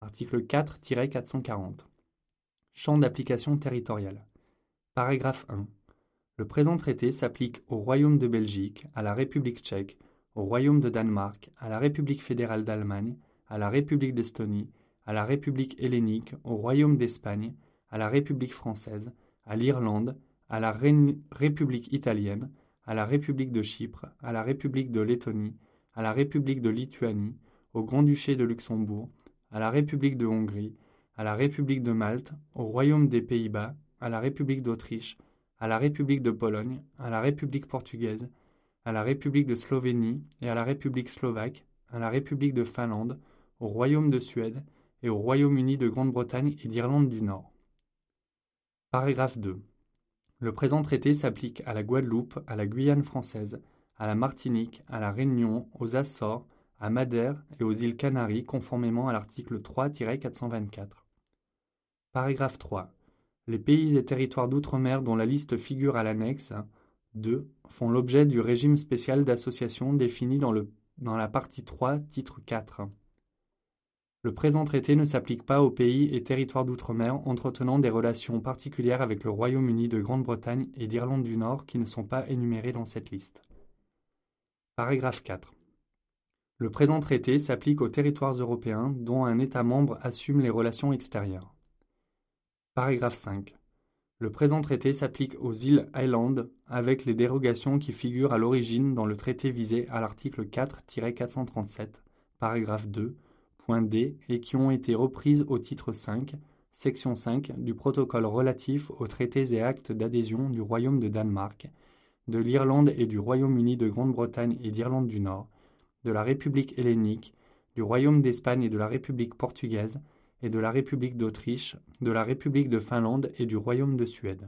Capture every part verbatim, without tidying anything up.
article quatre tiret quatre cent quarante. Champ d'application territorial. Paragraphe un. Le présent traité s'applique au Royaume de Belgique, à la République tchèque, au Royaume de Danemark, à la République fédérale d'Allemagne, à la République d'Estonie, à la République hellénique, au Royaume d'Espagne, à la République française, à l'Irlande, à la Ré- République italienne, à la République de Chypre, à la République de Lettonie, à la République de Lituanie, au Grand-Duché de Luxembourg, à la République de Hongrie, à la République de Malte, au Royaume des Pays-Bas, à la République d'Autriche, à la République de Pologne, à la République portugaise, à la République de Slovénie et à la République slovaque, à la République de Finlande, au Royaume de Suède et au Royaume-Uni de Grande-Bretagne et d'Irlande du Nord. Paragraphe deux. Le présent traité s'applique à la Guadeloupe, à la Guyane française, à la Martinique, à la Réunion, aux Açores, à Madère et aux îles Canaries conformément à l'article trois tiret quatre cent vingt-quatre. Paragraphe trois. Les pays et territoires d'outre-mer dont la liste figure à l'annexe deux font l'objet du régime spécial d'association défini dans, le, dans la partie trois, titre quatre. Le présent traité ne s'applique pas aux pays et territoires d'outre-mer entretenant des relations particulières avec le Royaume-Uni de Grande-Bretagne et d'Irlande du Nord qui ne sont pas énumérés dans cette liste. Paragraphe quatre. Le présent traité s'applique aux territoires européens dont un État membre assume les relations extérieures. Paragraphe cinq. Le présent traité s'applique aux îles Highlands avec les dérogations qui figurent à l'origine dans le traité visé à l'article quatre tiret quatre cent trente-sept, paragraphe deux, point D et qui ont été reprises au titre cinq, section cinq du protocole relatif aux traités et actes d'adhésion du Royaume de Danemark, de l'Irlande et du Royaume-Uni de Grande-Bretagne et d'Irlande du Nord, de la République hellénique, du Royaume d'Espagne et de la République portugaise, et de la République d'Autriche, de la République de Finlande et du Royaume de Suède.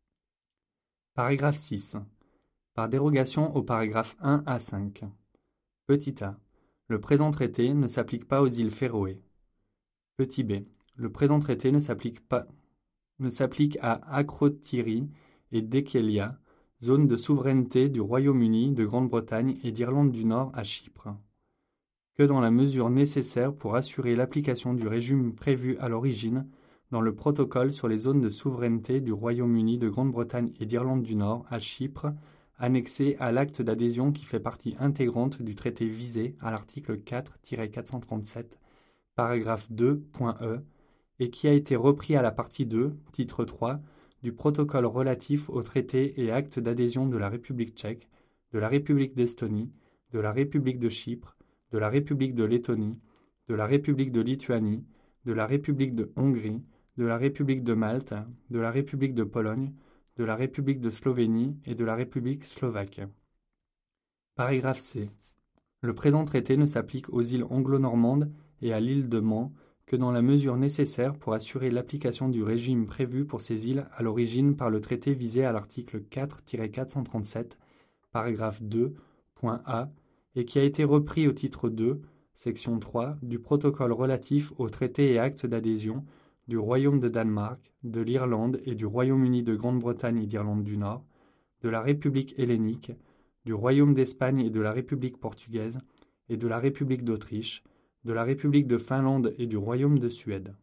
Paragraphe six. Par dérogation au paragraphe un à cinq. Petit a. Le présent traité ne s'applique pas aux îles Féroé. Petit b. Le présent traité ne s'applique pas, ne s'applique à Akrotiri et Dekelia, zone de souveraineté du Royaume-Uni, de Grande-Bretagne et d'Irlande du Nord à Chypre, que dans la mesure nécessaire pour assurer l'application du régime prévu à l'origine dans le protocole sur les zones de souveraineté du Royaume-Uni de Grande-Bretagne et d'Irlande du Nord à Chypre, annexé à l'acte d'adhésion qui fait partie intégrante du traité visé à l'article quatre tiret quatre cent trente-sept, paragraphe deux, point E, et qui a été repris à la partie deux, titre trois, du protocole relatif aux traités et actes d'adhésion de la République tchèque, de la République d'Estonie, de la République de Chypre, de la République de Lettonie, de la République de Lituanie, de la République de Hongrie, de la République de Malte, de la République de Pologne, de la République de Slovénie et de la République slovaque. Paragraphe C. Le présent traité ne s'applique aux îles anglo-normandes et à l'île de Man que dans la mesure nécessaire pour assurer l'application du régime prévu pour ces îles à l'origine par le traité visé à l'article quatre tiret quatre cent trente-sept, paragraphe deux, point A, et qui a été repris au titre deux, section trois, du protocole relatif aux traités et actes d'adhésion du Royaume de Danemark, de l'Irlande et du Royaume-Uni de Grande-Bretagne et d'Irlande du Nord, de la République hellénique, du Royaume d'Espagne et de la République portugaise, et de la République d'Autriche, de la République de Finlande et du Royaume de Suède.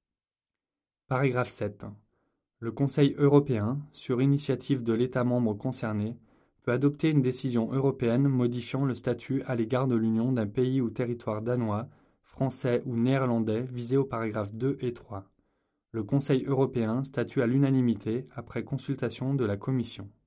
Paragraphe sept. Le Conseil européen, sur initiative de l'État membre concerné, peut adopter une décision européenne modifiant le statut à l'égard de l'Union d'un pays ou territoire danois, français ou néerlandais visé au paragraphe deux et trois. Le Conseil européen statue à l'unanimité après consultation de la Commission.